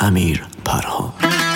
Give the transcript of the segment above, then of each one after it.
امیر پرهام.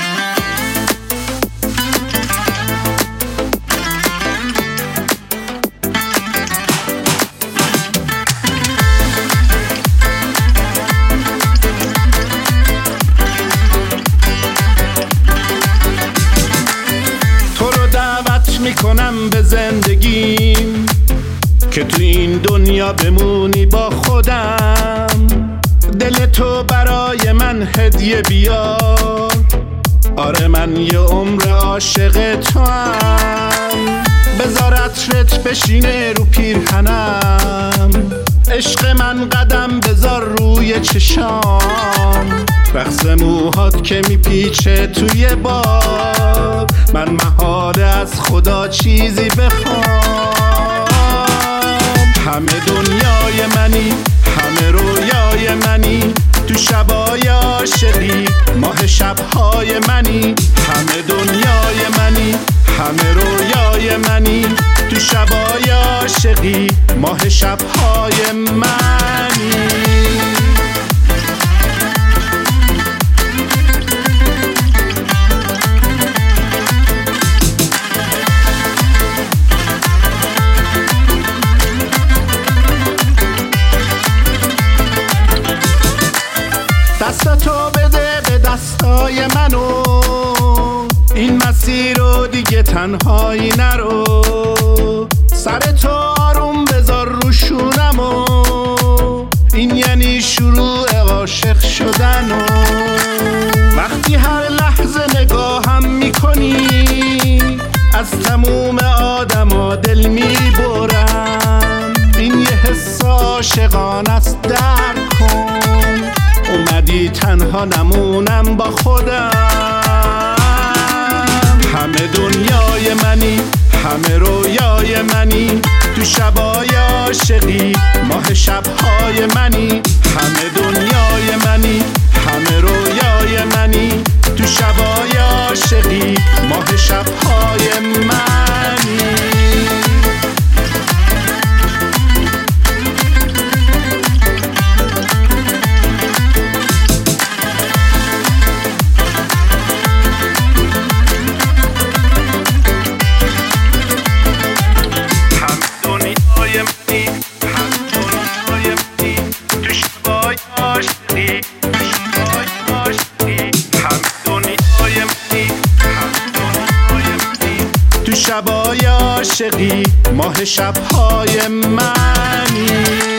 تو رو دعوت میکنم به زندگیم که تو این دنیا بمونی با خودم. دل تو برای من هدیه بیار، آره من یه عمر عاشق تو هم. بذار عطرت بشینه رو پیرهنم، عشق من قدم بذار روی چشام. رقص موهات که میپیچه توی باد، من محاله از خدا چیزی بخوام. همه دنیای منی، همه رویای منی، تو شبای عاشقی ماه شبهای منی. همه دنیای منی، همه رویای منی، تو شبای عاشقی ماه شبهای منی. دستتو بده به دستای منو، این مسیر رو دیگه تنهایی نرو. سر تو آروم بذار رو شونمو، این یعنی شروع عاشق شدنو. وقتی هر لحظه نگاهم میکنی، از تموم آدما دل میبرم. این یه حس عاشقانه است، درک کن. اومدی تنها نمونم با خودم. همه دنیای منی، همه رویای منی، تو شبای عاشقی ماه شبهای منی. همه دنیای منی، همه رویای منی، تو شبای عاشقی ماه شبهای منی. شبای عاشقی ماه شبهای منی.